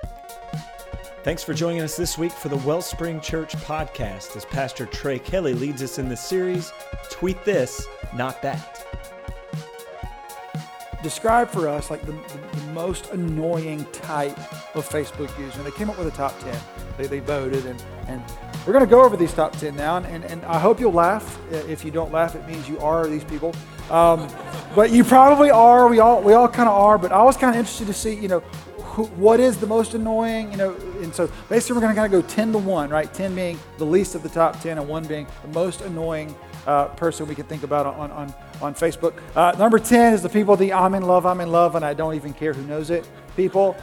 Thanks for joining us this week for the Wellspring Church podcast as Pastor Trey Kelly leads us in the series, Tweet This, Not That. Describe for us like the most annoying type of Facebook user. And they came up with a top 10. They voted, and we're going to go over these top 10 now. And I hope you'll laugh. If you don't laugh, it means you are these people. But you probably are. We all kind of are. But I was kind of interested to see, what is the most annoying, and so basically we're going to kind of go 10 to 1, right? 10 being the least of the top 10 and 1 being the most annoying person we can think about on Facebook. Number 10 is the people, the I'm in love, and I don't even care who knows it people.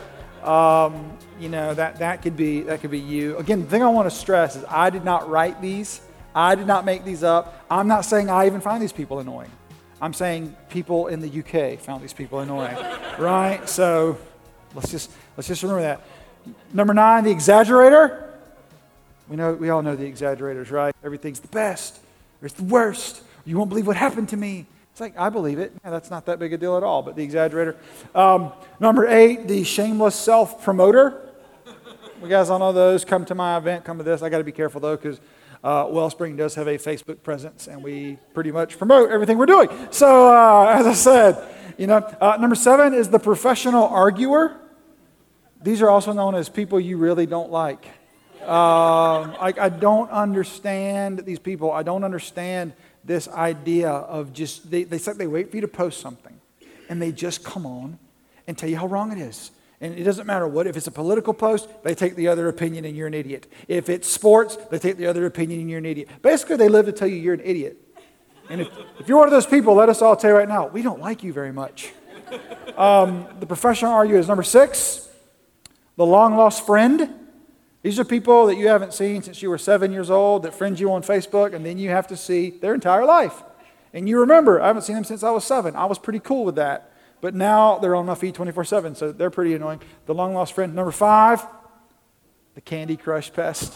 That could be you. Again, the thing I want to stress is I did not write these. I did not make these up. I'm not saying I even find these people annoying. I'm saying people in the UK found these people annoying, right? So Let's just remember that. Number 9, the exaggerator. We all know the exaggerators, right? Everything's the best, or it's the worst. You won't believe what happened to me. It's like, I believe it. Yeah, that's not that big a deal at all, but the exaggerator. Number 8, the shameless self-promoter. You guys all know those. Come to my event, come to this. I got to be careful, though, because Wellspring does have a Facebook presence, and we pretty much promote everything we're doing. So, as I said, number 7 is the professional arguer. These are also known as people you really don't like. I don't understand these people. I don't understand this idea of just, they wait for you to post something, and they just come on and tell you how wrong it is. And it doesn't matter what, if it's a political post, they take the other opinion and you're an idiot. If it's sports, they take the other opinion and you're an idiot. Basically, they live to tell you you're an idiot. And if you're one of those people, let us all tell you right now, we don't like you very much. The professional arguer is number 6. The long-lost friend. These are people that you haven't seen since you were 7 years old that friend you on Facebook, and then you have to see their entire life. And you remember, I haven't seen them since I was 7. I was pretty cool with that. But now they're on my feed 24/7, so they're pretty annoying. The long-lost friend. Number 5, the Candy Crush pest.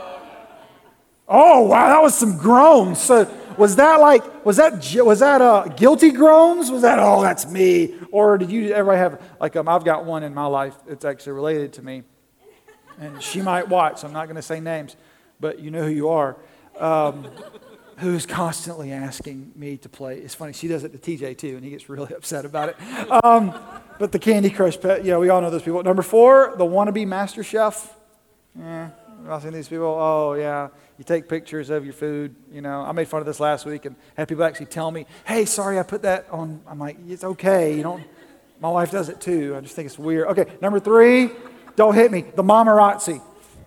Oh, wow, that was some groans. So was that guilty groans? Was that, oh, that's me? Or did you ever have, I've got one in my life that's actually related to me. And she might watch, so I'm not going to say names, but you know who you are, who's constantly asking me to play. It's funny, she does it to TJ too, and he gets really upset about it. But the Candy Crush pet, we all know those people. Number 4, the wannabe master chef. I've seen these people. Oh, yeah. You take pictures of your food. I made fun of this last week and had people actually tell me, hey, sorry, I put that on. I'm like, it's okay. My wife does it too. I just think it's weird. Okay, number 3, don't hit me. The mamarazzi.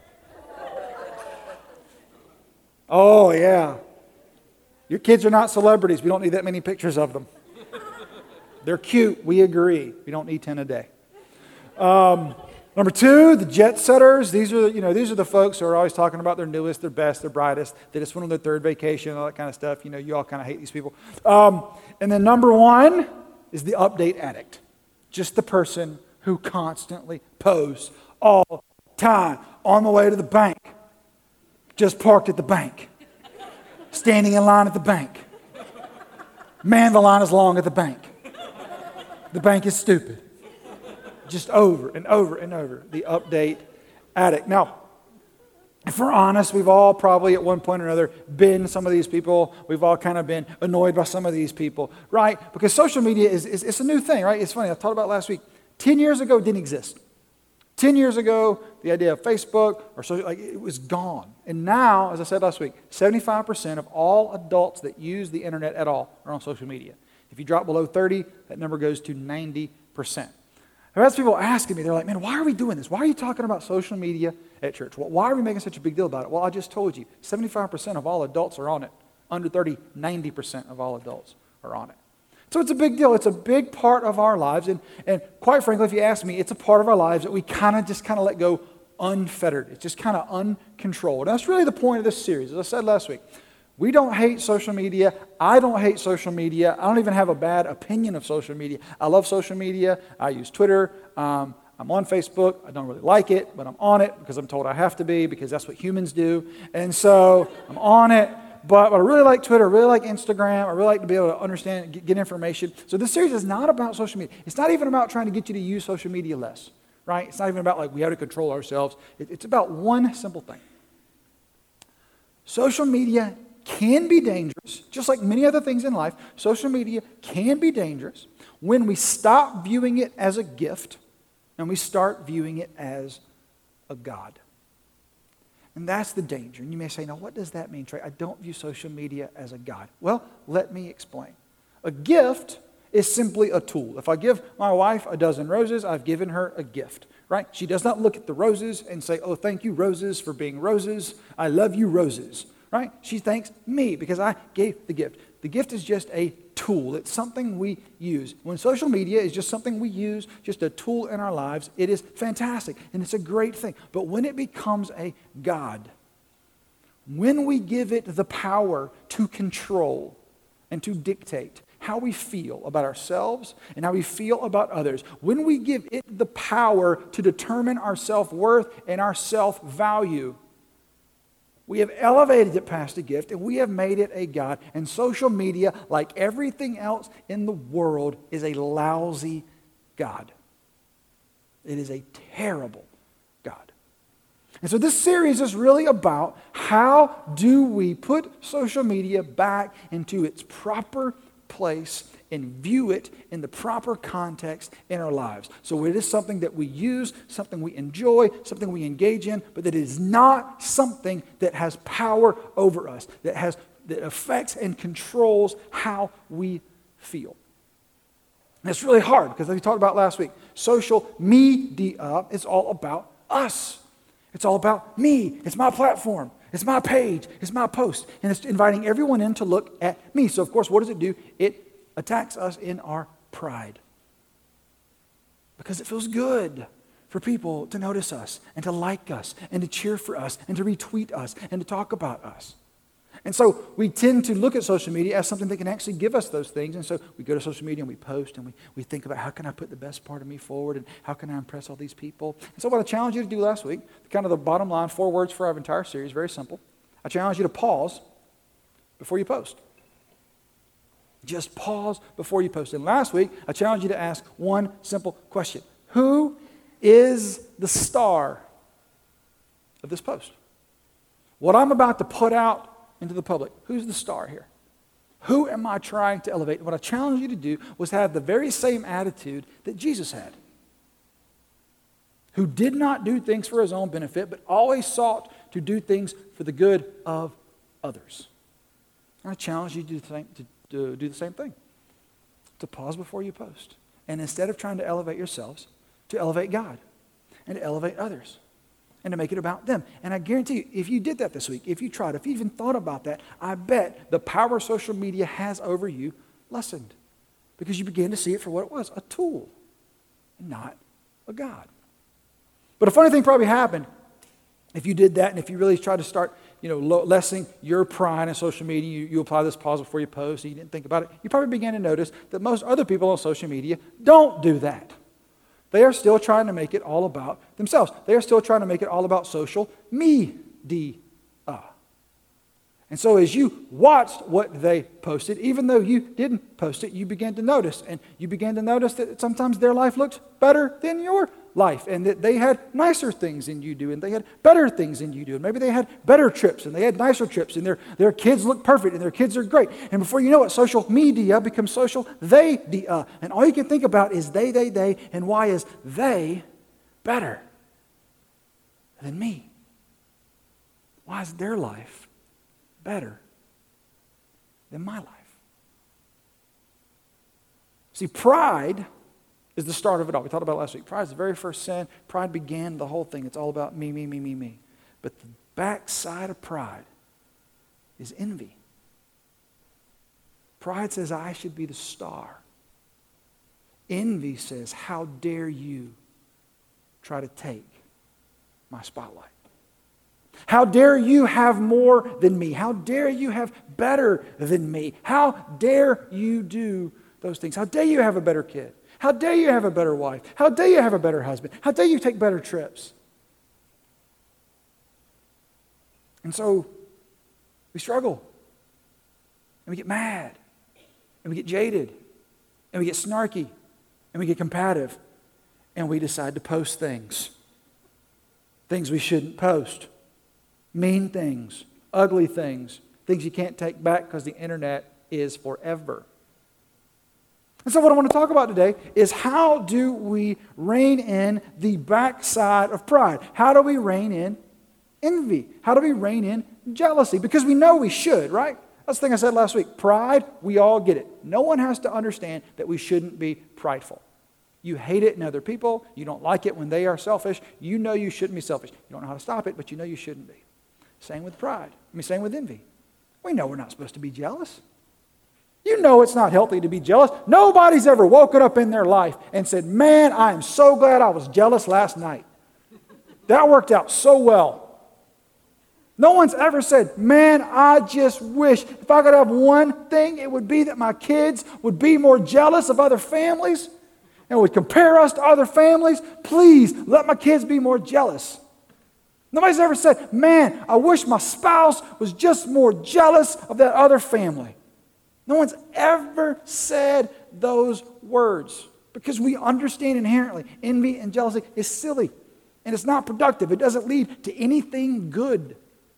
Oh, yeah. Your kids are not celebrities. We don't need that many pictures of them. They're cute. We agree. We don't need 10 a day. Number 2, the jet setters. These are the folks who are always talking about their newest, their best, their brightest. They just went on their 3rd vacation, all that kind of stuff. You all kind of hate these people. And then number 1 is the update addict. Just the person who constantly posts all the time on the way to the bank. Just parked at the bank. Standing in line at the bank. Man, the line is long at the bank. The bank is stupid. Just over and over and over, the update addict. Now, if we're honest, we've all probably at one point or another been some of these people. We've all kind of been annoyed by some of these people, right? Because social media it's a new thing, right? It's funny, I talked about it last week. 10 years ago, it didn't exist. 10 years ago, the idea of Facebook or social, it was gone. And now, as I said last week, 75% of all adults that use the internet at all are on social media. If you drop below 30, that number goes to 90%. I've had people asking me, they're like, man, why are we doing this? Why are you talking about social media at church? Why are we making such a big deal about it? Well, I just told you, 75% of all adults are on it. Under 30, 90% of all adults are on it. So it's a big deal. It's a big part of our lives. And quite frankly, if you ask me, it's a part of our lives that we kind of let go unfettered. It's just kind of uncontrolled. And that's really the point of this series. As I said last week, we don't hate social media. I don't hate social media. I don't even have a bad opinion of social media. I love social media. I use Twitter. I'm on Facebook. I don't really like it, but I'm on it because I'm told I have to be because that's what humans do. And so I'm on it. But I really like Twitter, I really like Instagram, I really like to be able to understand, get information. So this series is not about social media. It's not even about trying to get you to use social media less. right? It's not even about like we have to control ourselves. It's about one simple thing. Social media can be dangerous, just like many other things in life. Social media can be dangerous when we stop viewing it as a gift and we start viewing it as a god. And that's the danger. And you may say, now what does that mean, Trey? I don't view social media as a god. Well, let me explain. A gift is simply a tool. If I give my wife a dozen roses, I've given her a gift, right? She does not look at the roses and say, oh, thank you, roses, for being roses. I love you, roses, right? She thanks me because I gave the gift. The gift is just a tool. It's something we use. When social media is just something we use, just a tool in our lives, it is fantastic and it's a great thing. But when it becomes a god, when we give it the power to control and to dictate how we feel about ourselves and how we feel about others, when we give it the power to determine our self-worth and our self-value, we have elevated it past a gift and we have made it a god. And social media, like everything else in the world, is a lousy god. It is a terrible god. And so this series is really about how do we put social media back into its proper place and view it in the proper context in our lives. So it is something that we use, something we enjoy, something we engage in, but that it is not something that has power over us, that affects and controls how we feel. And it's really hard because, as we talked about last week, social media is all about us. It's all about me. It's my platform. It's my page. It's my post. And it's inviting everyone in to look at me. So, of course, what does it do? It attacks us in our pride. Because it feels good for people to notice us and to like us and to cheer for us and to retweet us and to talk about us. And so we tend to look at social media as something that can actually give us those things. And so we go to social media and we post and we think about how can I put the best part of me forward and how can I impress all these people. And so what I challenged you to do last week, kind of the bottom line, 4 words for our entire series, very simple. I challenge you to pause before you post. Just pause before you post. And last week, I challenged you to ask one simple question. Who is the star of this post? What I'm about to put out into the public, who's the star here? Who am I trying to elevate? And what I challenged you to do was have the very same attitude that Jesus had, who did not do things for his own benefit, but always sought to do things for the good of others. And I challenge you to do the same thing, to pause before you post. And instead of trying to elevate yourselves, to elevate God and to elevate others and to make it about them. And I guarantee you, if you did that this week, if you tried, if you even thought about that, I bet the power social media has over you lessened because you began to see it for what it was, a tool, and not a God. But a funny thing probably happened if you did that and if you really tried to start lessening your pride in social media, you apply this pause before you post, and you didn't think about it, you probably began to notice that most other people on social media don't do that. They are still trying to make it all about themselves. They are still trying to make it all about social media. And so as you watched what they posted, even though you didn't post it, you began to notice. And you began to notice that sometimes their life looked better than your life, and that they had nicer things than you do, and they had better things than you do, and maybe they had better trips, and they had nicer trips, and their kids look perfect, and their kids are great. And before you know it, social media becomes social they-dia. And all you can think about is they, and why is they better than me? Why is their life better than my life? See, pride is the start of it all. We talked about it last week. Pride is the very first sin. Pride began the whole thing. It's all about me. But the backside of pride is envy. Pride says, I should be the star. Envy says, how dare you try to take my spotlight? How dare you have more than me? How dare you have better than me? How dare you do those things? How dare you have a better kid? How dare you have a better wife? How dare you have a better husband? How dare you take better trips? And so we struggle, and we get mad, and we get jaded, and we get snarky, and we get combative. and we decide to post things we shouldn't post, mean things, ugly things you can't take back because the internet is forever. And so what I want to talk about today is how do we rein in the backside of pride? How do we rein in envy? How do we rein in jealousy? Because we know we should, right? That's the thing I said last week. Pride, we all get it. No one has to understand that we shouldn't be prideful. You hate it in other people. You don't like it when they are selfish. You know you shouldn't be selfish. You don't know how to stop it, but you know you shouldn't be. Same with pride. Same with envy. We know we're not supposed to be jealous. You know it's not healthy to be jealous. Nobody's ever woken up in their life and said, man, I am so glad I was jealous last night. That worked out so well. No one's ever said, man, I just wish if I could have one thing, it would be that my kids would be more jealous of other families and would compare us to other families. Please let my kids be more jealous. Nobody's ever said, man, I wish my spouse was just more jealous of that other family. No one's ever said those words because we understand inherently envy and jealousy is silly and it's not productive. It doesn't lead to anything good.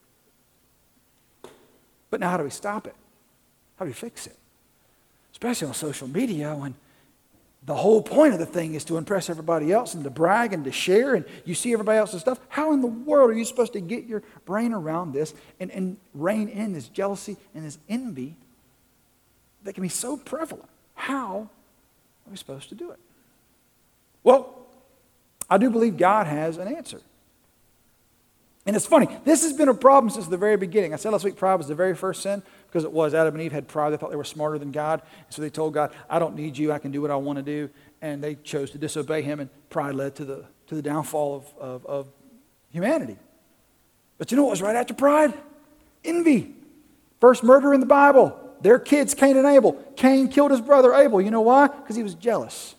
But now how do we stop it? How do we fix it? Especially on social media when the whole point of the thing is to impress everybody else and to brag and to share, and you see everybody else's stuff. How in the world are you supposed to get your brain around this and rein in this jealousy and this envy that can be so prevalent? How are we supposed to do it? Well, I do believe God has an answer. And it's funny, this has been a problem since the very beginning. I said last week pride was the very first sin because it was. Adam and Eve had pride. They thought they were smarter than God. So they told God, I don't need you. I can do what I want to do. And they chose to disobey him, and pride led to the downfall of humanity. But you know what was right after pride? Envy. First murder in the Bible. Their kids, Cain and Abel. Cain killed his brother Abel. You know why? Because he was jealous.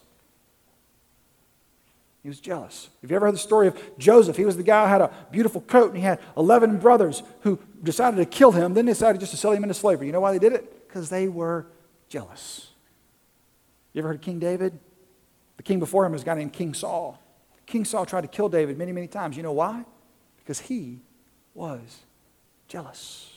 He was jealous. Have you ever heard the story of Joseph? He was the guy who had a beautiful coat, and he had 11 brothers who decided to kill him, then decided just to sell him into slavery. You know why they did it? Because they were jealous. You ever heard of King David? The king before him was a guy named King Saul. King Saul tried to kill David many, many times. You know why? Because he was jealous.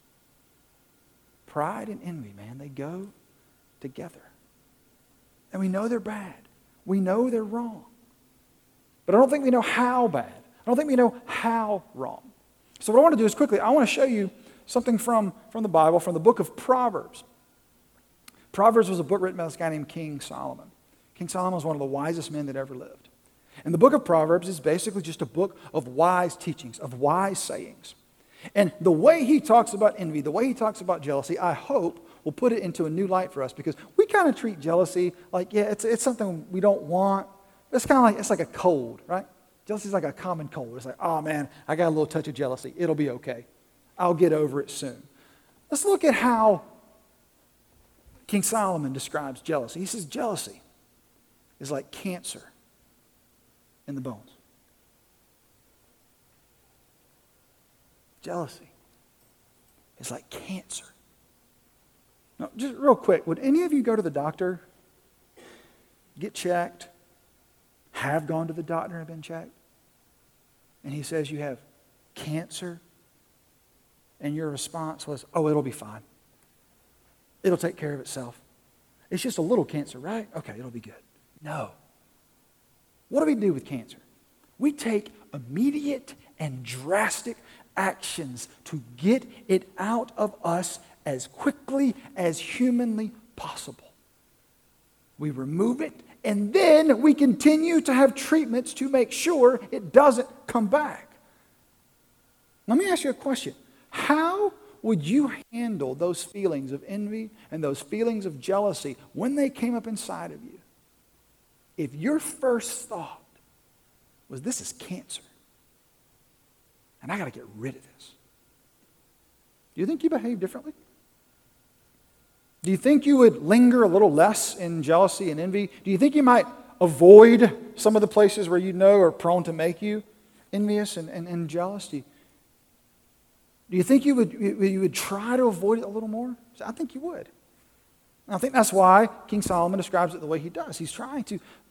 Pride and envy, man, they go together. And we know they're bad. We know they're wrong. But I don't think we know how bad. I don't think we know how wrong. So what I want to do is quickly, I want to show you something from the Bible, from the book of Proverbs. Proverbs was a book written by this guy named King Solomon. King Solomon was one of the wisest men that ever lived. And the book of Proverbs is basically just a book of wise teachings, of wise sayings. And the way he talks about envy, the way he talks about jealousy, I hope will put it into a new light for us, because we kind of treat jealousy like, yeah, it's something we don't want. It's kind of like, it's like a cold, right? Jealousy is like a common cold. It's like, oh man, I got a little touch of jealousy. It'll be okay. I'll get over it soon. Let's look at how King Solomon describes jealousy. He says jealousy is like cancer in the bones. Jealousy is like cancer. Now, just real quick, would any of you go to the doctor, get checked, have gone to the doctor and been checked, and he says you have cancer, and your response was, oh, it'll be fine. It'll take care of itself. It's just a little cancer, right? Okay, it'll be good. No. What do we do with cancer? We take immediate and drastic actions to get it out of us as quickly as humanly possible. We remove it, and then we continue to have treatments to make sure it doesn't come back. Let me ask you a question. How would you handle those feelings of envy and those feelings of jealousy when they came up inside of you if your first thought was, this is cancer, and I got to get rid of this? Do you think you behave differently? Do you think you would linger a little less in jealousy and envy? Do you think you might avoid some of the places where you know are prone to make you envious and jealous? Do you think you would try to avoid it a little more? I think you would. And I think that's why King Solomon describes it the way he does. He's trying to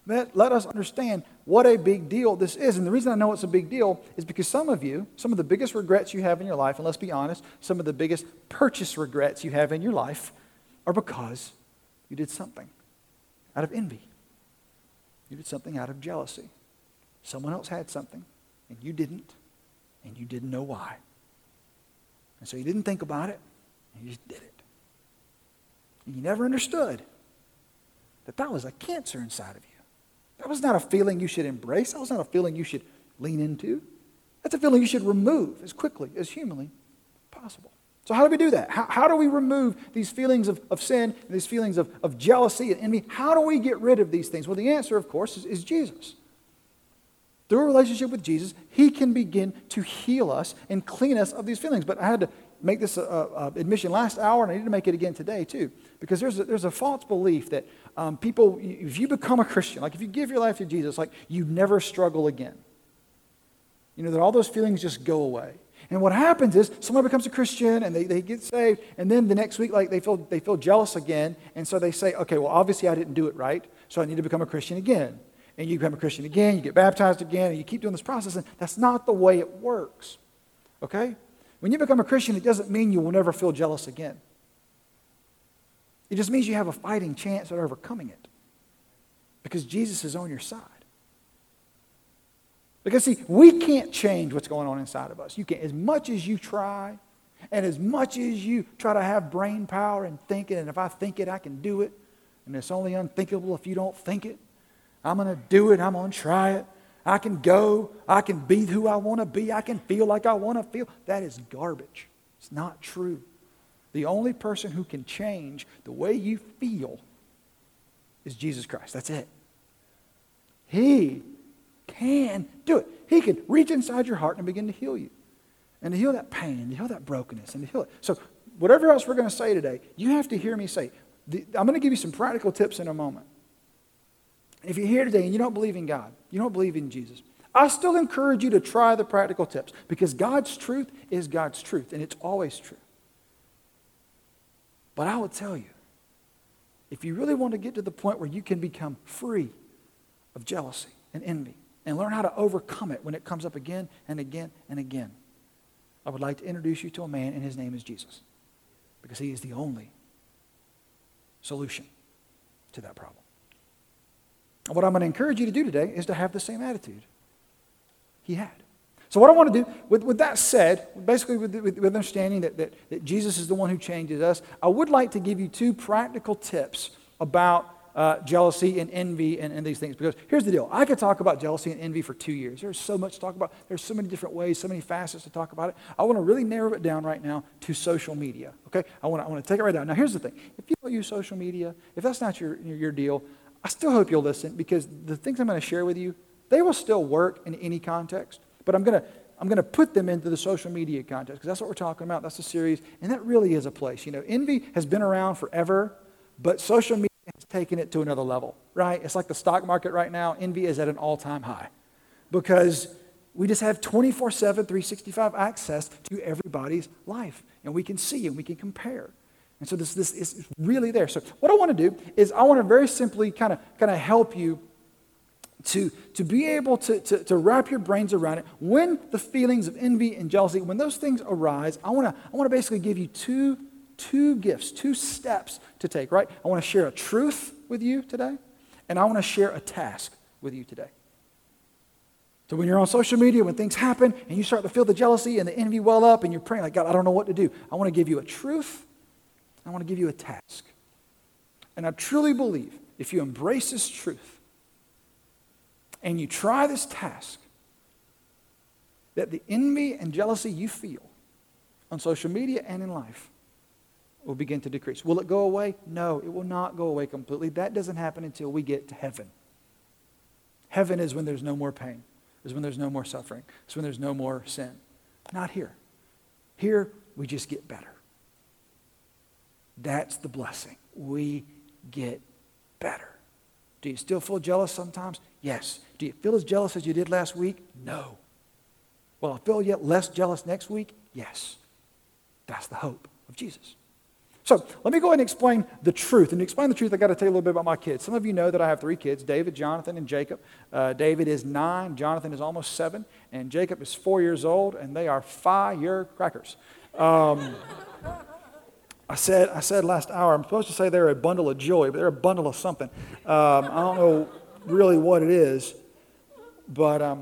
Let us understand what a big deal this is. And the reason I know it's a big deal is because some of the biggest regrets you have in your life, and let's be honest, some of the biggest purchase regrets you have in your life are because you did something out of envy. You did something out of jealousy. Someone else had something, and you didn't know why. And so you didn't think about it, and you just did it. And you never understood that was a cancer inside of you. That was not a feeling you should embrace. That was not a feeling you should lean into. That's a feeling you should remove as quickly as humanly possible. So how do we do that? How do we remove these feelings of sin, and these feelings of jealousy and envy? How do we get rid of these things? Well, the answer, of course, is Jesus. Through a relationship with Jesus, He can begin to heal us and clean us of these feelings. But I had to make this admission last hour, and I need to make it again today too, because there's a false belief that people, if you become a Christian, like if you give your life to Jesus, like you never struggle again. You know, that all those feelings just go away. And what happens is someone becomes a Christian and they get saved, and then the next week, like they feel jealous again, and so they say, okay, well, obviously I didn't do it right, so I need to become a Christian again. And you become a Christian again, you get baptized again, and you keep doing this process, and that's not the way it works. Okay? When you become a Christian, it doesn't mean you will never feel jealous again. It just means you have a fighting chance at overcoming it, because Jesus is on your side. Because see, we can't change what's going on inside of us. You can't. As much as you try, and as much as you try to have brain power and think it, and if I think it, I can do it, and it's only unthinkable if you don't think it. I'm going to do it. I'm going to try it. I can go. I can be who I want to be. I can feel like I want to feel. That is garbage. It's not true. The only person who can change the way you feel is Jesus Christ. That's it. He can do it. He can reach inside your heart and begin to heal you. And to heal that pain, and to heal that brokenness, and to heal it. So whatever else we're going to say today, you have to hear me say. I'm going to give you some practical tips in a moment. If you're here today and you don't believe in God, you don't believe in Jesus, I still encourage you to try the practical tips, because God's truth is God's truth, and it's always true. But I will tell you, if you really want to get to the point where you can become free of jealousy and envy and learn how to overcome it when it comes up again and again and again, I would like to introduce you to a man, and his name is Jesus, because He is the only solution to that problem. And what I'm going to encourage you to do today is to have the same attitude He had. So what I want to do, with that said, basically with understanding that Jesus is the one who changes us, I would like to give you two practical tips about jealousy and envy and these things. Because here's the deal. I could talk about jealousy and envy for 2 years. There's so much to talk about. There's so many different ways, so many facets to talk about it. I want to really narrow it down right now to social media. Okay? I want to take it right down. Now here's the thing. If you don't use social media, if that's not your deal, I still hope you'll listen, because the things I'm going to share with you, they will still work in any context. But I'm going to put them into the social media context, because that's what we're talking about. That's the series, and that really is a place. You know, envy has been around forever, but social media has taken it to another level, right? It's like the stock market right now. Envy is at an all-time high, because we just have 24/7, 365 access to everybody's life, and we can see and we can compare. And so this is really there. So what I want to do is I want to very simply kind of help you to be able to wrap your brains around it. When the feelings of envy and jealousy, when those things arise, I want to basically give you two gifts, 2 steps to take, right? I want to share a truth with you today, and I want to share a task with you today. So when you're on social media, when things happen, and you start to feel the jealousy and the envy well up, and you're praying like, God, I don't know what to do. I want to give you a truth. I want to give you a task. And I truly believe if you embrace this truth and you try this task, that the envy and jealousy you feel on social media and in life will begin to decrease. Will it go away? No, it will not go away completely. That doesn't happen until we get to heaven. Heaven is when there's no more pain. Is when there's no more suffering. It's when there's no more sin. Not here. Here, we just get better. That's the blessing. We get better. Do you still feel jealous sometimes? Yes. Do you feel as jealous as you did last week? No. Will I feel yet less jealous next week? Yes. That's the hope of Jesus. So let me go ahead and explain the truth. And to explain the truth, I've got to tell you a little bit about my kids. Some of you know that I have 3 kids, David, Jonathan, and Jacob. David is 9, Jonathan is almost 7, and Jacob is 4 years old, and they are firecrackers. I said last hour, I'm supposed to say they're a bundle of joy, but they're a bundle of something. I don't know really what it is, but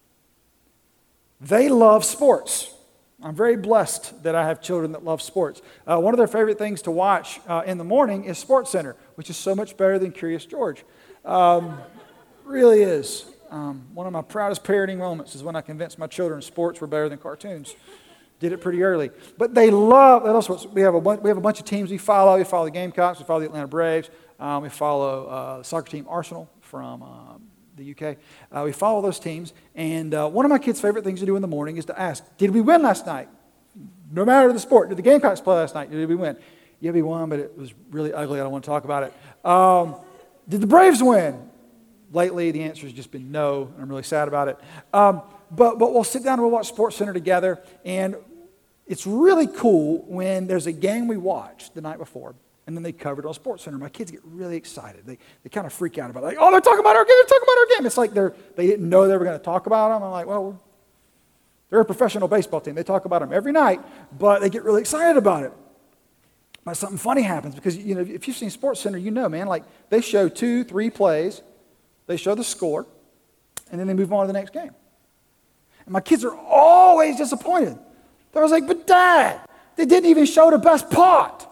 they love sports. I'm very blessed that I have children that love sports. One of their favorite things to watch in the morning is SportsCenter, which is so much better than Curious George. Really is. One of my proudest parenting moments is when I convinced my children sports were better than cartoons. Did it pretty early. But they love sports. We have a bunch of teams we follow. We follow the Gamecocks. We follow the Atlanta Braves. We follow the soccer team Arsenal from the UK. We follow those teams. And one of my kids' favorite things to do in the morning is to ask, did we win last night? No matter the sport. Did the Gamecocks play last night? Did we win? Yeah, we won, but it was really ugly. I don't want to talk about it. Did the Braves win? Lately, the answer has just been no, and I'm really sad about it. But we'll sit down and we'll watch SportsCenter together, and it's really cool when there's a game we watched the night before, and then they cover it on SportsCenter. My kids get really excited. They kind of freak out about it. Like, oh, they're talking about our game. They're talking about our game. It's like they didn't know they were going to talk about them. I'm like, well, they're a professional baseball team. They talk about them every night, but they get really excited about it. But something funny happens because, you know, if you've seen SportsCenter, you know, man, like they show 2-3 plays, they show the score, and then they move on to the next game. And my kids are always disappointed. I was like, but Dad, they didn't even show the best part.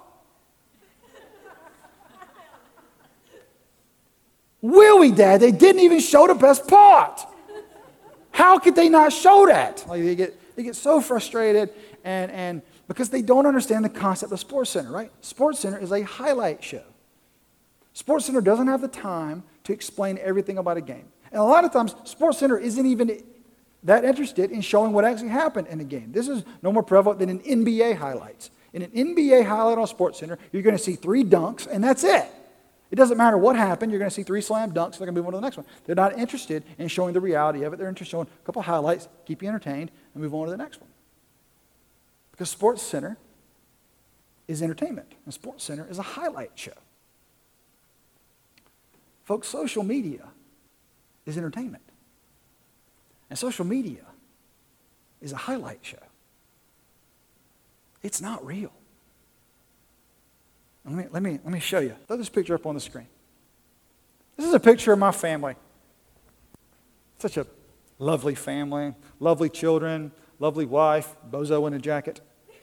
Really, Dad, they didn't even show the best part. How could they not show that? Like they get so frustrated and because they don't understand the concept of SportsCenter, right? SportsCenter is a highlight show. SportsCenter doesn't have the time to explain everything about a game. And a lot of times, SportsCenter isn't even that interested in showing what actually happened in the game. This is no more prevalent than in NBA highlights. In an NBA highlight on SportsCenter, you're going to see 3 dunks, and that's it. It doesn't matter what happened. You're going to see 3 slam dunks, and they're going to move on to the next one. They're not interested in showing the reality of it. They're interested in showing a couple highlights, keep you entertained, and move on to the next one. Because SportsCenter is entertainment, and SportsCenter is a highlight show. Folks, social media is entertainment. And social media is a highlight show. It's not real. Let me show you. Throw this picture up on the screen. This is a picture of my family. Such a lovely family, lovely children, lovely wife, bozo in a jacket.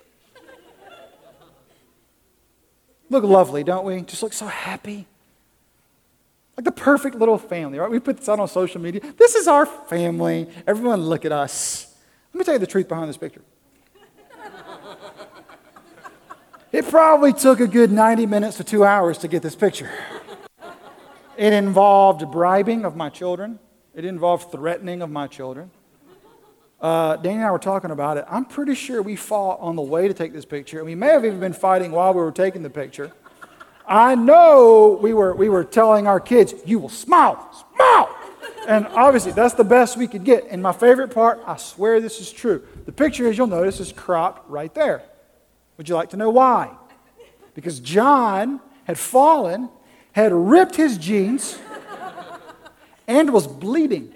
Look lovely, don't we? Just look so happy. Like the perfect little family, right? We put this out on social media. This is our family. Everyone look at us. Let me tell you the truth behind this picture. It probably took a good 90 minutes to 2 hours to get this picture. It involved bribing of my children. It involved threatening of my children. Danny and I were talking about it. I'm pretty sure we fought on the way to take this picture, and we may have even been fighting while we were taking the picture. I know we were telling our kids, you will smile. And obviously, that's the best we could get. And my favorite part, I swear this is true. The picture, as you'll notice, is cropped right there. Would you like to know why? Because John had fallen, had ripped his jeans, and was bleeding.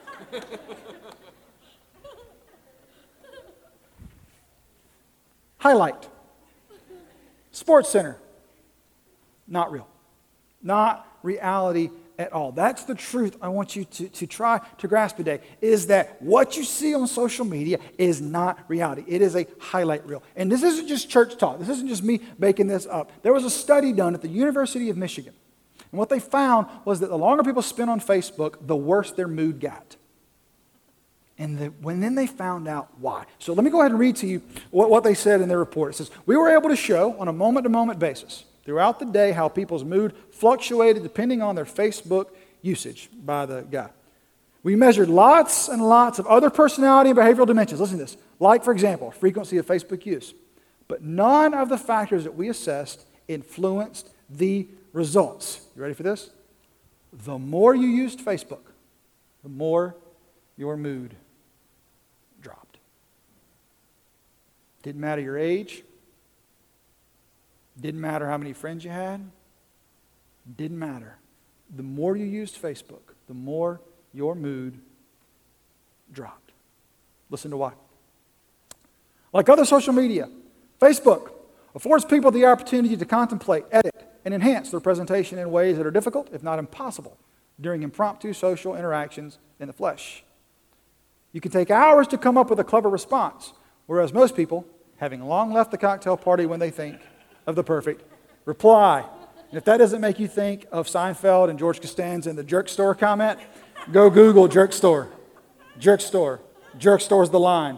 Highlight. SportsCenter. Not real. Not reality at all. That's the truth I want you to try to grasp today, is that what you see on social media is not reality. It is a highlight reel. And this isn't just church talk. This isn't just me making this up. There was a study done at the University of Michigan. And what they found was that the longer people spent on Facebook, the worse their mood got. And then they found out why. So let me go ahead and read to you what they said in their report. It says, we were able to show on a moment-to-moment basis throughout the day how people's mood fluctuated depending on their Facebook usage by the guy. We measured lots and lots of other personality and behavioral dimensions. Listen to this. Like, for example, frequency of Facebook use. But none of the factors that we assessed influenced the results. You ready for this? The more you used Facebook, the more your mood dropped. Didn't matter your age. Didn't matter how many friends you had. Didn't matter. The more you used Facebook, the more your mood dropped. Listen to why. Like other social media, Facebook affords people the opportunity to contemplate, edit, and enhance their presentation in ways that are difficult, if not impossible, during impromptu social interactions in the flesh. You can take hours to come up with a clever response, whereas most people, having long left the cocktail party when they think of the perfect reply. And if that doesn't make you think of Seinfeld and George Costanza in the jerk store comment, go Google jerk store. Jerk store. Jerk store's the line.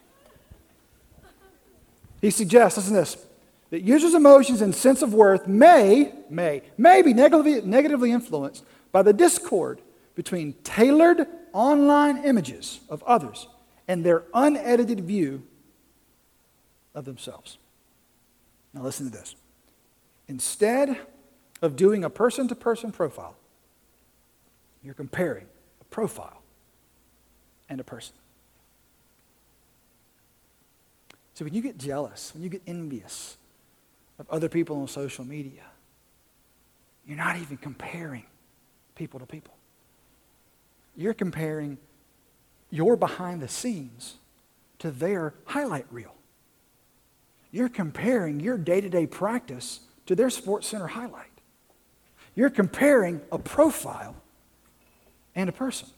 He suggests, listen to this, that users' emotions and sense of worth may be negatively influenced by the discord between tailored online images of others and their unedited view of themselves. Now listen to this. Instead of doing a person-to-person profile, you're comparing a profile and a person. So when you get jealous, when you get envious of other people on social media, you're not even comparing people to people. You're comparing your behind the scenes to their highlight reel. You're comparing your day-to-day practice to their Sports Center highlight. You're comparing a profile and a person.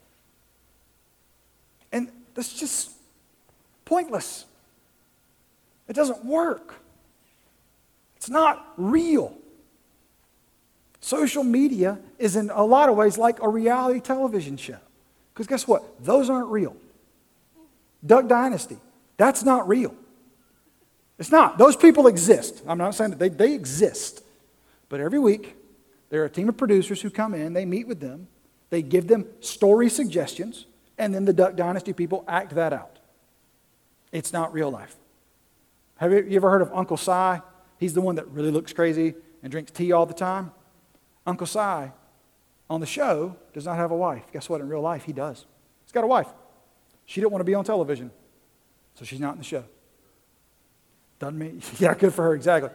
And that's just pointless. It doesn't work. It's not real. Social media is in a lot of ways like a reality television show. Because guess what? Those aren't real. Duck Dynasty, that's not real. It's not. Those people exist. I'm not saying that they exist. But every week, there are a team of producers who come in, they meet with them, they give them story suggestions, and then the Duck Dynasty people act that out. It's not real life. Have you ever heard of Uncle Si? He's the one that really looks crazy and drinks tea all the time. Uncle Si, on the show, does not have a wife. Guess what? In real life, he does. He's got a wife. She didn't want to be on television, so she's not in the show. Doesn't mean, yeah, good for her, exactly.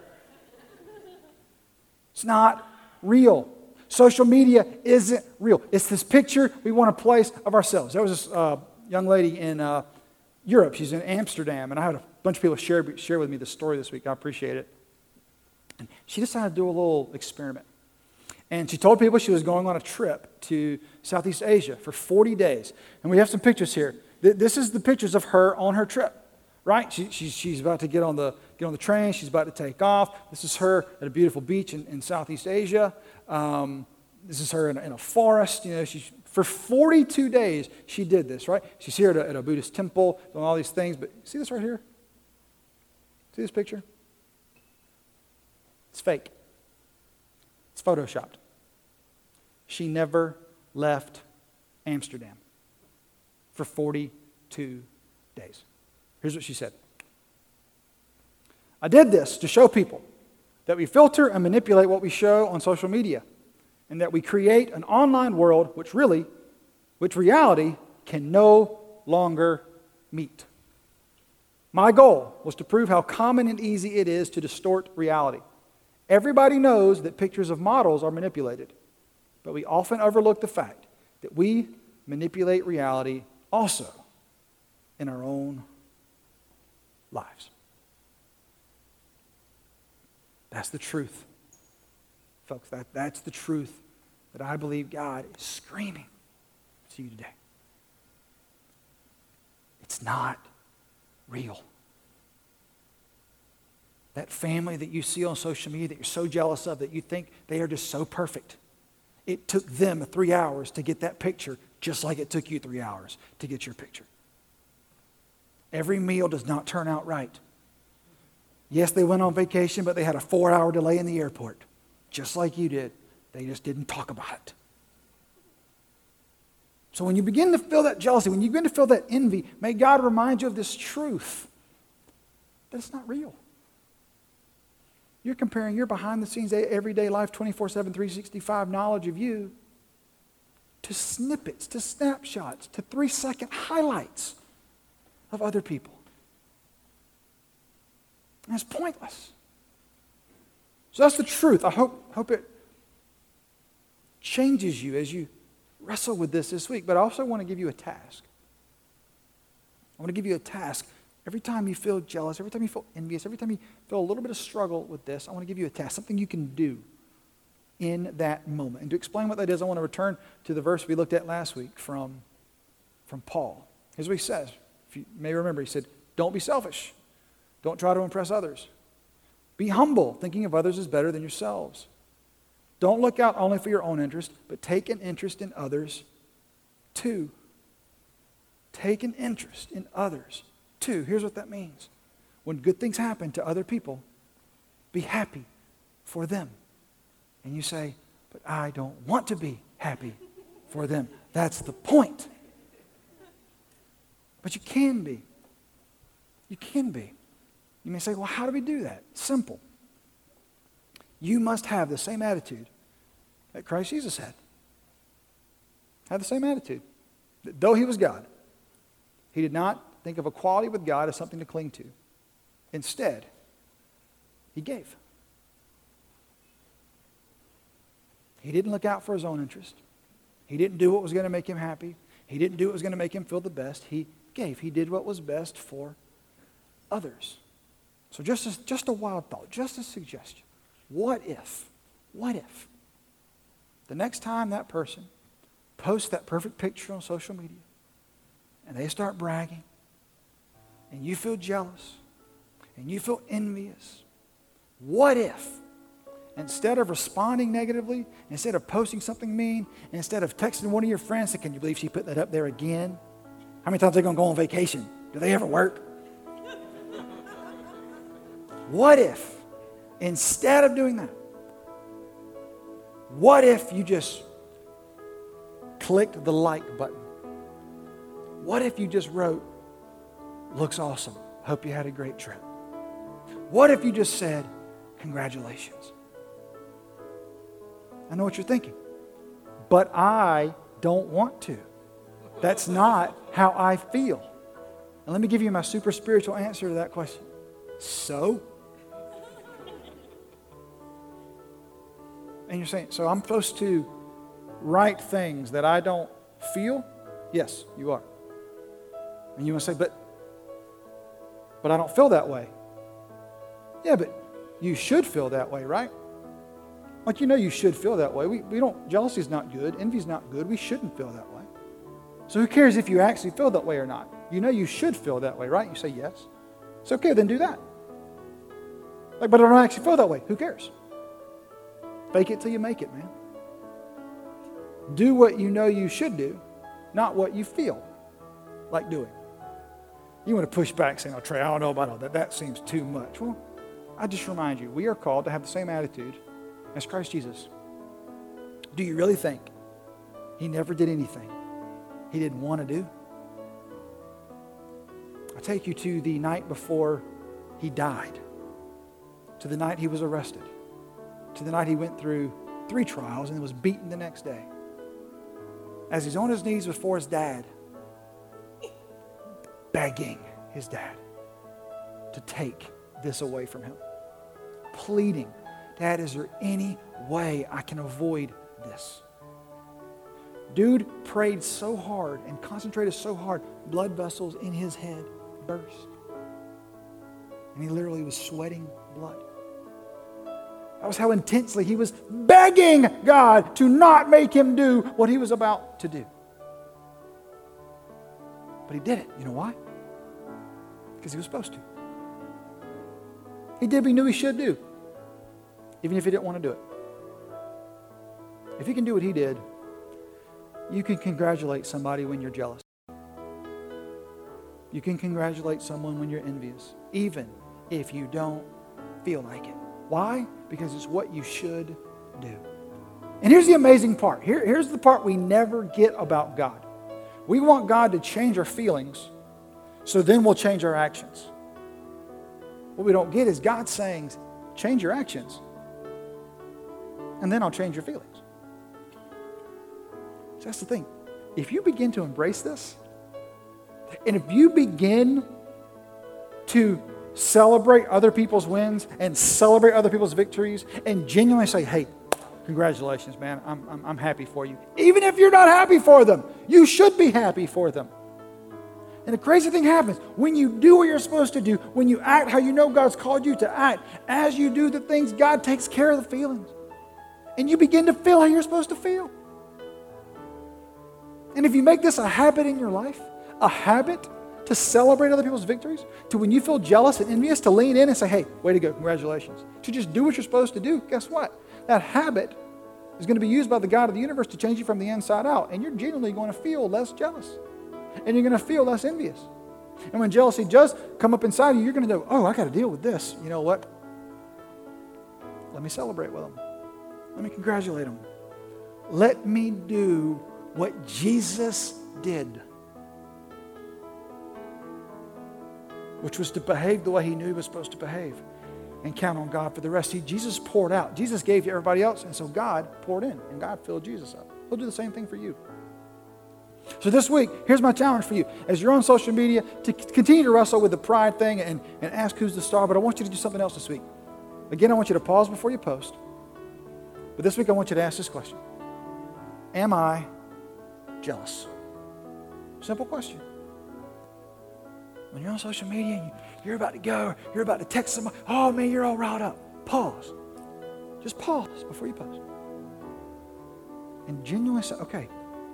It's not real. Social media isn't real. It's this picture we want to place of ourselves. There was this young lady in Europe. She's in Amsterdam, and I had a bunch of people share with me this story this week. I appreciate it. And she decided to do a little experiment. And she told people she was going on a trip to Southeast Asia for 40 days. And we have some pictures here. This is the pictures of her on her trip, right? She's about to get on the train. She's about to take off. This is her at a beautiful beach in Southeast Asia. This is her in a forest. You know, for 42 days she did this, right? She's here at a Buddhist temple doing all these things. But see this right here? See this picture? It's fake. It's photoshopped. She never left Amsterdam for 42 days. Here's what she said. I did this to show people that we filter and manipulate what we show on social media, and that we create an online world which reality can no longer meet. My goal was to prove how common and easy it is to distort reality. Everybody knows that pictures of models are manipulated, but we often overlook the fact that we manipulate reality also in our own lives. That's the truth. Folks, that's the truth that I believe God is screaming to you today. It's not real. That family that you see on social media that you're so jealous of, that you think they are just so perfect. It took them 3 hours to get that picture, just like it took you 3 hours to get your picture. Every meal does not turn out right. Yes, they went on vacation, but they had a 4-hour delay in the airport, just like you did. They just didn't talk about it. So when you begin to feel that jealousy, when you begin to feel that envy, may God remind you of this truth, that it's not real. You're comparing your behind-the-scenes, everyday life, 24/7, 365 knowledge of you to snippets, to snapshots, to 3-second highlights of other people. And it's pointless. So that's the truth. I hope it changes you as you wrestle with this week. But I also want to give you a task. I want to give you a task. Every time you feel jealous, every time you feel envious, every time you feel a little bit of struggle with this, I want to give you a task, something you can do in that moment. And to explain what that is, I want to return to the verse we looked at last week from Paul. Here's what he says. If you may remember, he said, don't be selfish. Don't try to impress others. Be humble, thinking of others as better than yourselves. Don't look out only for your own interest, but take an interest in others too. Take an interest in others too. Here's what that means. When good things happen to other people, be happy for them. And you say, but I don't want to be happy for them. That's the point. But you can be. You can be. You may say, well, how do we do that? Simple. You must have the same attitude that Christ Jesus had. Have the same attitude. That though he was God, he did not think of equality with God as something to cling to. Instead, he gave. He didn't look out for his own interest. He didn't do what was going to make him happy. He didn't do what was going to make him feel the best. He gave. He did what was best for others. So just a wild thought, just a suggestion. What if the next time that person posts that perfect picture on social media and they start bragging and you feel jealous and you feel envious, what if instead of responding negatively, instead of posting something mean, instead of texting one of your friends saying, can you believe she put that up there again? How many times are they going to go on vacation? Do they ever work? What if, instead of doing that, what if you just clicked the like button? What if you just wrote, looks awesome, hope you had a great trip? What if you just said, congratulations? I know what you're thinking, but I don't want to. That's not how I feel. And let me give you my super spiritual answer to that question. So? And you're saying, so I'm supposed to write things that I don't feel? Yes, you are. And you want to say, but I don't feel that way. Yeah, but you should feel that way, right? Like, you should feel that way. We don't, jealousy is not good. Envy is not good. We shouldn't feel that way. So who cares if you actually feel that way or not? You should feel that way, right? You say yes. It's okay, then do that. Like, but I don't actually feel that way. Who cares? Fake it till you make it, man. Do what you know you should do, not what you feel like doing. You want to push back saying, oh, Trey, I don't know about all that. That seems too much. Well, I just remind you, we are called to have the same attitude as Christ Jesus. Do you really think he never did anything he didn't want to do? I'll take you to the night before he died, to the night he was arrested, to the night he went through 3 trials and was beaten the next day. As he's on his knees before his dad, begging his dad to take this away from him. Pleading, Dad, is there any way I can avoid this? Dude prayed so hard and concentrated so hard, blood vessels in his head burst. And he literally was sweating blood. That was how intensely he was begging God to not make him do what he was about to do. But he did it. You know why? Because he was supposed to. He did what he knew he should do, even if he didn't want to do it. If you can do what he did, you can congratulate somebody when you're jealous. You can congratulate someone when you're envious, even if you don't feel like it. Why? Because it's what you should do. And here's the amazing part. Here's the part we never get about God. We want God to change our feelings, so then we'll change our actions. What we don't get is God saying, change your actions, and then I'll change your feelings. So that's the thing. If you begin to embrace this, and if you begin to celebrate other people's wins and celebrate other people's victories and genuinely say, hey, congratulations, man. I'm happy for you. Even if you're not happy for them, you should be happy for them. And the crazy thing happens when you do what you're supposed to do, when you act how you know God's called you to act, as you do the things, God takes care of the feelings. And you begin to feel how you're supposed to feel. And if you make this a habit in your life, a habit to celebrate other people's victories, to when you feel jealous and envious, to lean in and say, hey, way to go, congratulations. To just do what you're supposed to do, guess what? That habit is going to be used by the God of the universe to change you from the inside out. And you're genuinely going to feel less jealous. And you're going to feel less envious. And when jealousy does come up inside you, you're going to go, oh, I got to deal with this. You know what? Let me celebrate with them. Let me congratulate them. Let me do what Jesus did, which was to behave the way he knew he was supposed to behave and count on God for the rest. See, Jesus poured out. Jesus gave to everybody else, and so God poured in, and God filled Jesus up. He'll do the same thing for you. So this week, here's my challenge for you. As you're on social media, to continue to wrestle with the pride thing and ask who's the star, but I want you to do something else this week. Again, I want you to pause before you post. But this week, I want you to ask this question. Am I jealous? Simple question. When you're on social media and you're about to go, you're about to text someone, oh man, you're all riled up. Pause. Just pause before you post. And genuinely say, okay,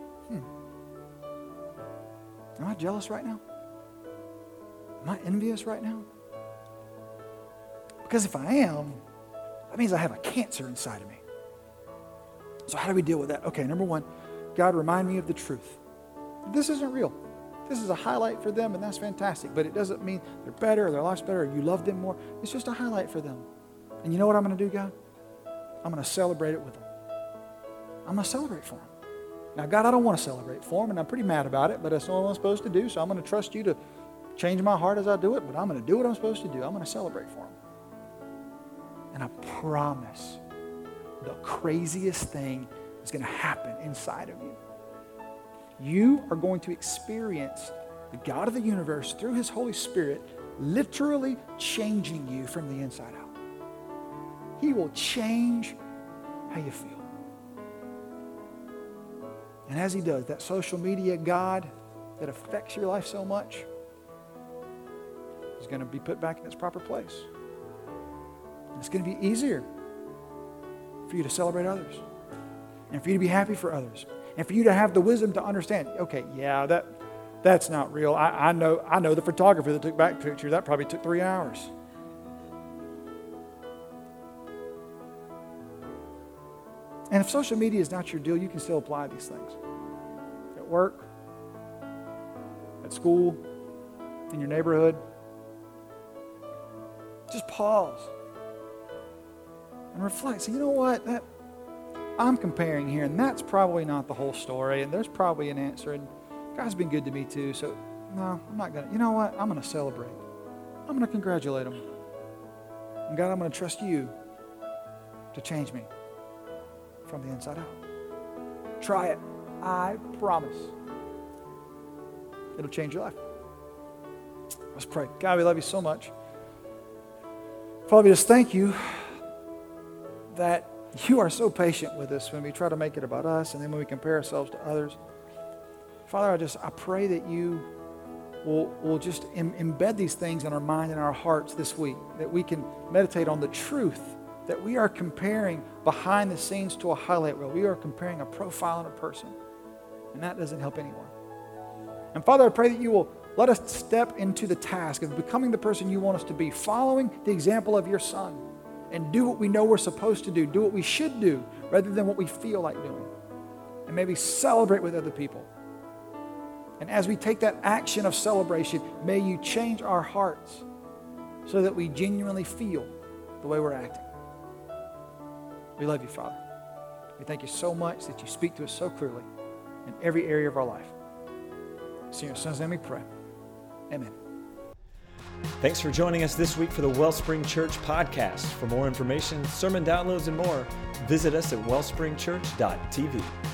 am I jealous right now? Am I envious right now? Because if I am, that means I have a cancer inside of me. So how do we deal with that? Okay, number one, God, remind me of the truth. This isn't real. This is a highlight for them, and that's fantastic. But it doesn't mean they're better or their life's better or you love them more. It's just a highlight for them. And you know what I'm going to do, God? I'm going to celebrate it with them. I'm going to celebrate for them. Now, God, I don't want to celebrate for them, and I'm pretty mad about it, but that's what I'm supposed to do, so I'm going to trust you to change my heart as I do it, but I'm going to do what I'm supposed to do. I'm going to celebrate for them. And I promise the craziest thing is going to happen inside of you. You are going to experience the God of the universe through his Holy Spirit literally changing you from the inside out. He will change how you feel. And as he does, that social media God that affects your life so much is going to be put back in its proper place. And it's going to be easier for you to celebrate others and for you to be happy for others and for you to have the wisdom to understand, okay, yeah, that's not real. I know the photographer that took back pictures. That probably took 3 hours. And if social media is not your deal, you can still apply these things. At work, at school, in your neighborhood. Just pause and reflect. Say, you know what? I'm comparing here, and that's probably not the whole story, and there's probably an answer, and God's been good to me too, so no, I'm not going to. You know what? I'm going to celebrate. I'm going to congratulate him. And God, I'm going to trust you to change me from the inside out. Try it. I promise. It'll change your life. Let's pray. God, we love you so much. Father, we just thank you that you are so patient with us when we try to make it about us and then when we compare ourselves to others. Father, I pray that you will just embed these things in our mind and our hearts this week, that we can meditate on the truth that we are comparing behind the scenes to a highlight reel. We are comparing a profile on a person, and that doesn't help anyone. And Father, I pray that you will let us step into the task of becoming the person you want us to be, following the example of your Son, and do what we know we're supposed to do what we should do, rather than what we feel like doing. And maybe celebrate with other people. And as we take that action of celebration, may you change our hearts so that we genuinely feel the way we're acting. We love you, Father. We thank you so much that you speak to us so clearly in every area of our life. It's in your Son's name we pray. Amen. Thanks for joining us this week for the Wellspring Church podcast. For more information, sermon downloads, and more, visit us at wellspringchurch.tv.